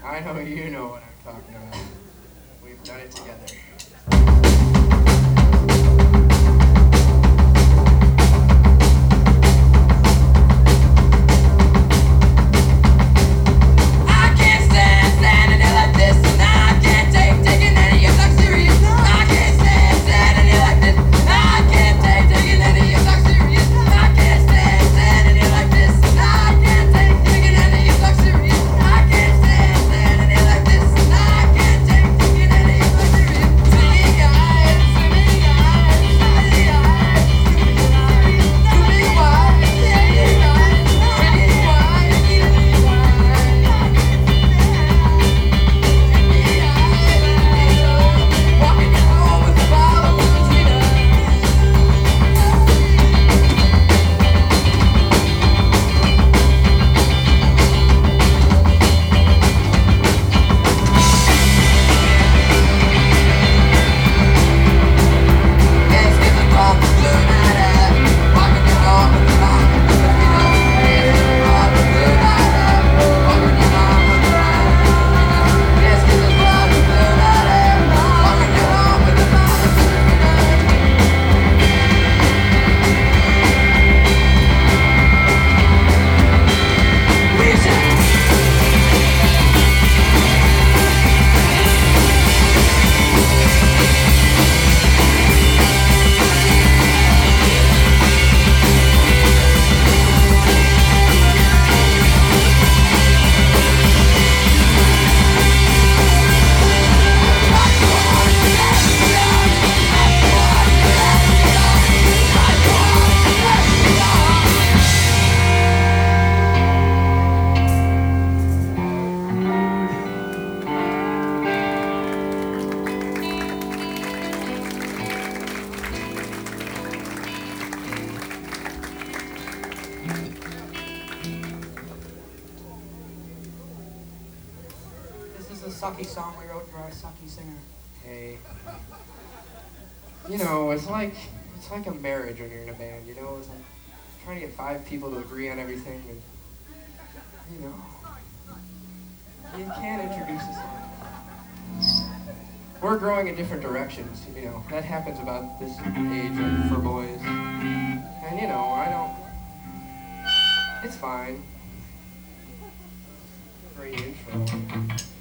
I know you know what I'm talking about. We've done it together. This is a sucky song we wrote for our sucky singer. Hey. You know, it's like a marriage when you're in a band, you know? It's like trying to get 5 people to agree on everything and, you know, you can't introduce a song. We're growing in different directions, you know. That happens about this age for boys. And, you know, it's fine. Great intro.